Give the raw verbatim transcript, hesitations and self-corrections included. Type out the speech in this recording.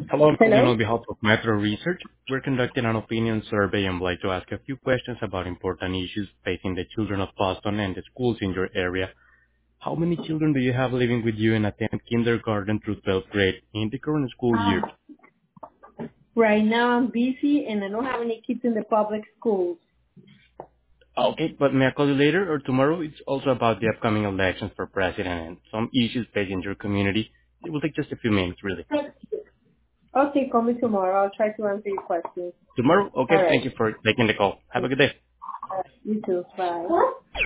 Hello, I'm calling Hello? on behalf of Metro Research. We're conducting an opinion survey and would like to ask a few questions about important issues facing the children of Boston and the schools in your area. How many children do you have living with you and attend kindergarten through twelfth grade in the current school year? Um, right now I'm busy and I don't have any kids in the public schools. Okay, but may I call you later or tomorrow? It's also about the upcoming elections for president and some issues facing your community. It will take just a few minutes, really. Okay, call me tomorrow. I'll try to answer your questions. Tomorrow? All Okay, right. thank you for taking the call. Have a good day. You too. Bye.